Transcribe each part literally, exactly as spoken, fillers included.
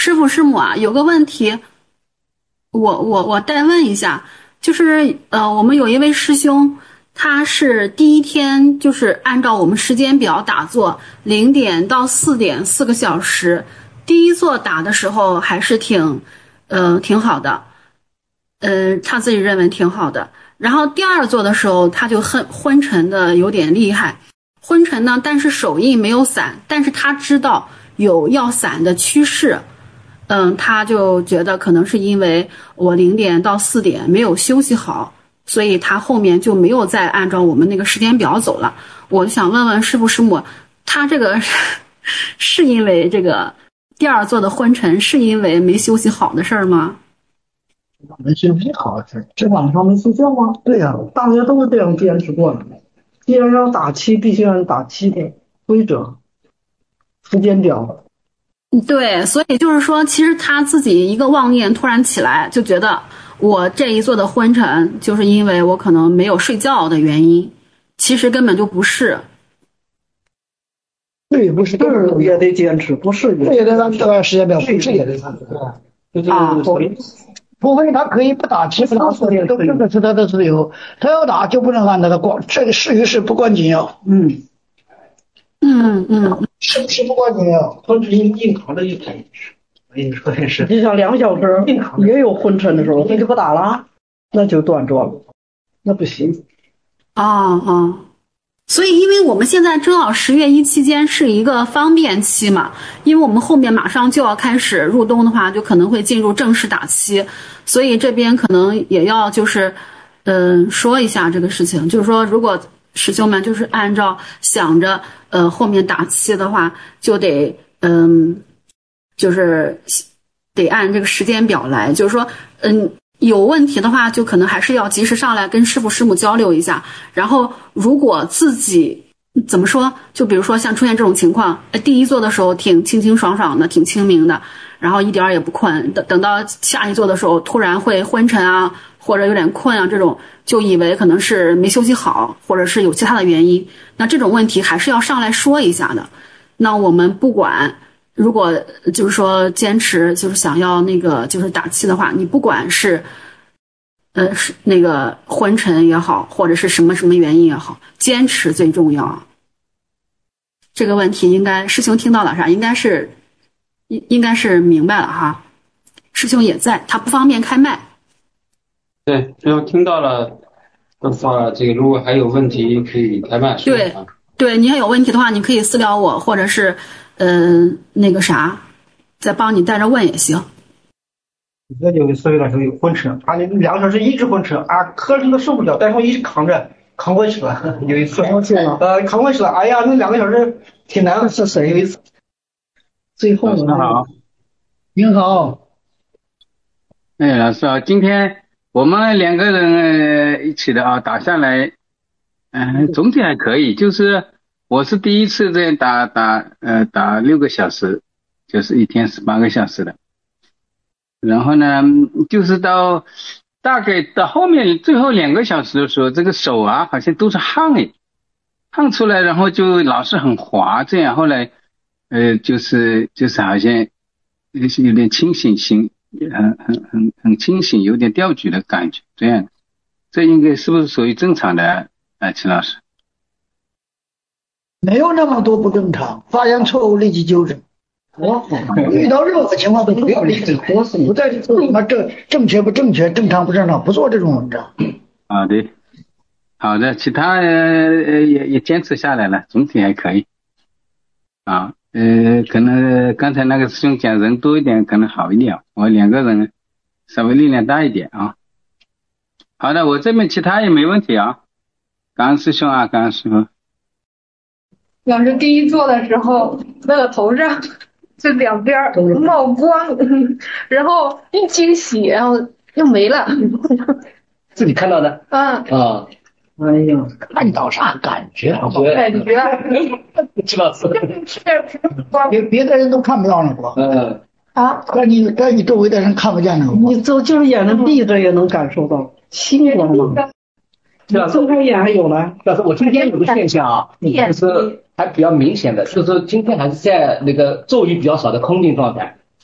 师傅师母啊，有个问题，我我我代问一下，就是呃，我们有一位师兄，他是第一天就是按照我们时间表打坐，零点到四点四个小时，第一座打的时候还是挺，呃，挺好的，呃，他自己认为挺好的。然后第二座的时候，他就很昏沉的有点厉害，昏沉呢，但是手印没有散，但是他知道有要散的趋势。嗯，他就觉得可能是因为我零点到四点没有休息好，所以他后面就没有再按照我们那个时间表走了。我就想问问师父师母，他这个是因为这个第二座的昏沉，是因为没休息好的事儿吗？ 没休息好的事儿，这晚上没睡觉吗？对呀、啊，大家都是这样坚持过来的。既然要打七，必须按打七的规则、时间表。 对，所以就是说，其实他自己一个妄念突然起来，就觉得我这一座的昏沉，就是因为我可能没有睡觉的原因，其实根本就不是。 对，不是也得坚持，不是这也得按照时间表，不是也得按照。对啊， 除非他可以不打七不打四点，都这个是他的自由。他要打就不能按他的光，这个是与是不关紧要。嗯嗯嗯， 是不是不关紧要？ 他只硬硬扛着一天。我跟你说的是， 你想两小时也有昏沉的时候，那就不打了，那就断座了，那不行。 啊啊。所以，因为我们现在正好十月一期间是一个方便期嘛，因为我们后面马上就要开始入冬的话，就可能会进入正式打期，所以这边可能也要就是，嗯，说一下这个事情，就是说，如果师兄们就是按照想着呃后面打期的话，就得嗯，就是得按这个时间表来，就是说，嗯。有问题的话，就可能还是要及时上来跟师傅师母交流一下。然后，如果自己怎么说，就比如说像出现这种情况，第一座的时候挺清清爽爽的，挺清明的，然后一点也不困。等等到下一座的时候，突然会昏沉啊，或者有点困啊，这种就以为可能是没休息好，或者是有其他的原因。那这种问题还是要上来说一下的。那我们不管。如果就是说坚持就是想要那个就是打气的话，你不管是呃是那个昏沉也好，或者是什么什么原因也好，坚持最重要。这个问题应该师兄听到了啥？应该是应应该是明白了哈。师兄也在，他不方便开麦。 对，师兄听到了的话，这个如果还有问题可以开麦。 对，对，你要有问题的话，你可以私聊我，或者是。嗯、呃，那个啥，再帮你带着问也行。 这就所以来说有昏沉，他两个小时一直昏沉啊，瞌睡都受不了，但是我一直扛着扛过去了。有一次，呃，扛过去了，哎呀，那两个小时挺难的。是谁？有一次，最后老师好， 您好， 哎，老师好，今天我们两个人一起的啊，打下来，嗯、呃，总体还可以，就是。我是第一次这样打打呃打六个小时，就是一天十八个小时的。然后呢，就是到大概到后面最后两个小时的时候，这个手啊好像都是汗诶，汗出来，然后就老是很滑，这样后来呃就是就是好像有点清醒醒，很很很很清醒，有点掉举的感觉，这样，这应该是不是属于正常的啊，齐老师？ 没有那么多不正常，发现错误立即纠正。哦，遇到任何情况都不要立即核实，不在做什么正正确不正确，正常不正常，不做这种文章。 好的，好的，其他呃也也坚持下来了，总体还可以。啊，呃，可能刚才那个师兄讲人多一点可能好一点，我两个人稍微力量大一点啊。好的，我这边其他也没问题啊。感恩师兄啊，感恩师傅。 老师第一座的时候，那个头上这两边冒光，然后一清洗，然后又没了。 自己看到的？ 啊啊， 哎呀，看到啥感觉？ 感觉， 知道是。 别别的人都看不到那个。 嗯。 啊？ 在你在你周围的人看不见那个。你就就是眼睛闭着也能感受到，心光吗？睁开眼还有呢。 老师，我今天有个现象啊，就是还比较明显的，就是说今天还是在那个昼余比较少的空定状态，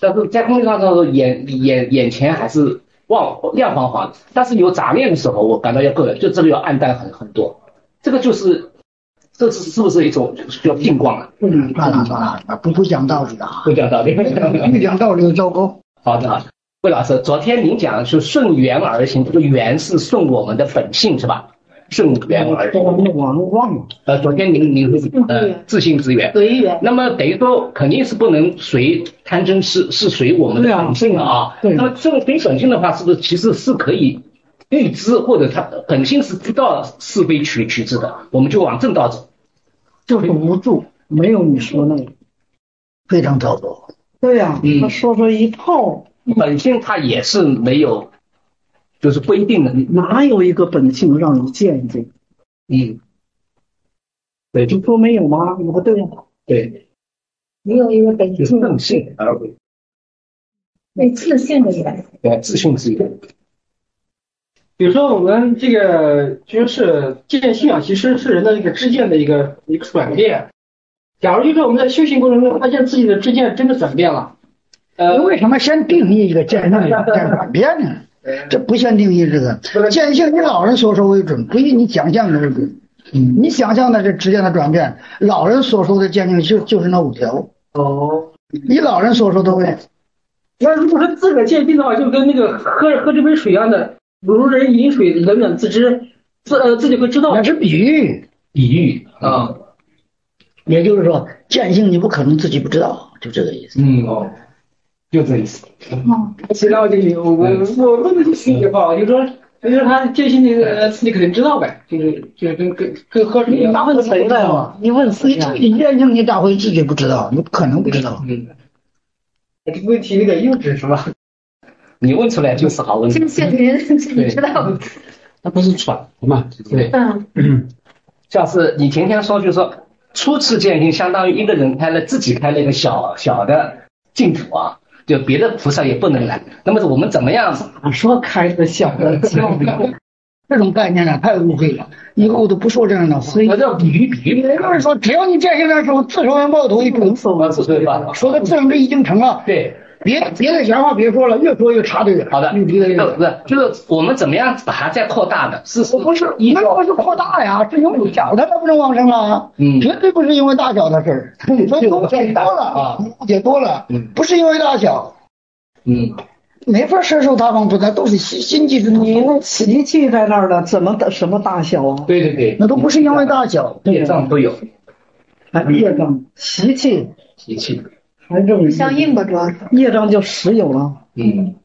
但是在空气上的时候，眼眼眼前还是望亮晃晃的，但是有杂念的时候，我感到要够了，就这个要暗淡很很多。这个就是这是是不是一种需要定光了？ 嗯，算了算了，不不讲道理的， 不讲道理， 不讲道理就糟糕。 好的，好的。魏老师，昨天您讲的是顺缘而行，这个缘是顺我们的本性是吧？顺缘而行。 我忘了。 呃，昨天您您是呃自性之缘， 随缘。 那么等于说肯定是不能随贪嗔痴，是随我们的本性了啊。 对。 那么这个随本性的话，是不是其实是可以预知，或者他本性是知道是非曲曲直的，我们就往正道走。 就是无助，没有你说那个，非常糟糕。对呀、啊， 嗯、 他说说一套。 本性它也是没有，就是规定的。 哪有一个本性让你见见？ 嗯，对， 你说没有吗？你不对呀。 对， 没有一个本性，正性而为。 对自性的缘。 对，自性之缘。 比如说我们这个就是见性啊，其实是人的这个知见的一个一个转变。假如就是我们在修行过程中发现自己的知见真的转变了。 呃，为什么先定义一个见性再转变呢？这不先定义这个见性，以老人所说为准，不以你想象的为准。嗯，你想象的这之间的转变，老人所说的见性就就是那五条。 哦， 以老人所说的为。 那如果说自个儿见性的话，就跟那个喝喝这杯水一样的，如人饮水，冷暖自知，自呃自己会知道。 那是比喻， 比喻啊、 嗯，也就是说见性你不可能自己不知道，就这个意思。 嗯哦。就这意思。 嗯，其他我就我我我问的就是一句话，就说就是他见性那个自己肯定知道呗，就是就是跟跟跟喝水一样。 你问谁来了？你问谁？你见性你咋会自己不知道？你不可能不知道。 嗯，这个问题有点幼稚是吧？ 你问出来就是好问题。 见性人自己知道。 他不是揣的嘛？ 对。 嗯。 像是你前天说，就是说初次见性，相当于一个人开了自己开了一个小小的净土啊。就别的菩萨也不能来，那么我们怎么样？ 咋说开个小的教呢？这种概念呢太误会了，以后都不说这样的话。 所以我叫比喻比喻。 也就是说，只要你见性的时候，自受愿报头一成，说的自证这已经成了。 对， 别别的闲话别说了，越说越插队。 好的，不是就是我们怎么样把它再扩大的？是不是？那不是扩大呀，是因为小的它不能往生了。嗯，绝对不是因为大小的事儿。所以误解多了啊，误解多了。嗯，不是因为大小。 嗯， 没法摄受他方菩萨都是心心机之徒。你那习气在那儿呢，怎么的什么大小啊？ 对对对， 那都不是因为大小， 业障都有。 哎，业障、习气、 习气， 还正相应吧，主要是业障就实有了。 嗯。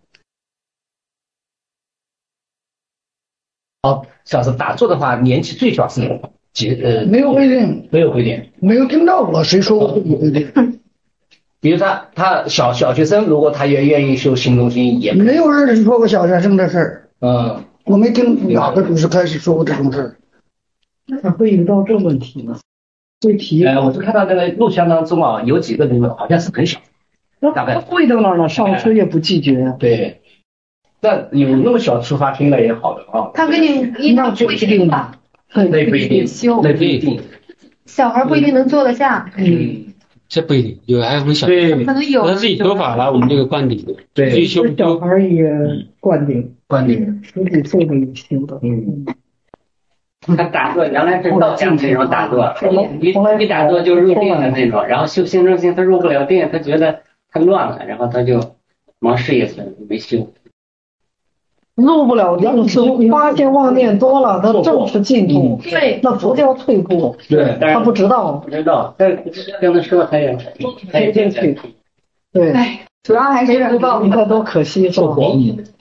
好，像是打坐的话，年纪最小是几呃？ 没有规定， 没有规定， 没有听到过谁说过规定。 比如他他小小学生，如果他也愿意修行中心，也没有人说过小学生的事儿。 嗯， 我没听哪个主持开始说过这种事儿。那会遇到这问题呢？会提？ 呃，我是看到那个录像当中啊，有几个人好像是很小，大概会到那儿了，上车也不拒绝。 对，那有那么小出发听了也好的啊。 他跟你一样不一定吧？ 那不一定，那不一定。 小孩不一定能坐得下。 嗯。 这不一定，有还很小， 对，可能有， 他自己说法了，我们这个灌顶， 对， 自己修小孩也灌顶， 灌顶， 十几岁的也修的， 嗯。 他打坐原来是道家那种打坐，一一打坐就入定的那种，然后修行中心他入不了定，他觉得太乱了，然后他就忙事业去了，没修。 入不了定是发现妄念多了，他正是进步， 对， 那不叫退步， 对， 他不知道， 不知道，但跟他说他也他也进去， 对， 哎，主要还是不报， 你看多可惜是吧？